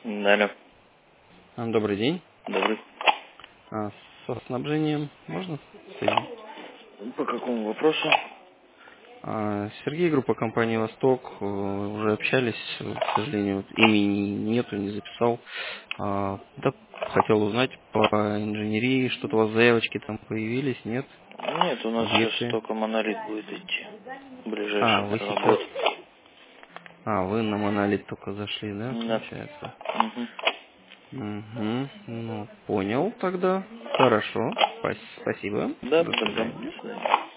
Алло. Добрый день. Добрый. Со снабжением можно соединить? По какому вопросу? Сергей, группа компании «Восток». Уже общались, к сожалению, вот имени нету, не записал. Да, хотел узнать по инженерии, что-то у вас заявочки там появились, нет? Нет, у нас сейчас Объекты. только монолит будет идти. Ближайшие Вы наверное, сейчас... год. Вы на монолит только зашли, да, Да. получается? Угу. Угу. Ну, понял тогда. Хорошо. Спасибо. Да, До добро. свидания. До свидания.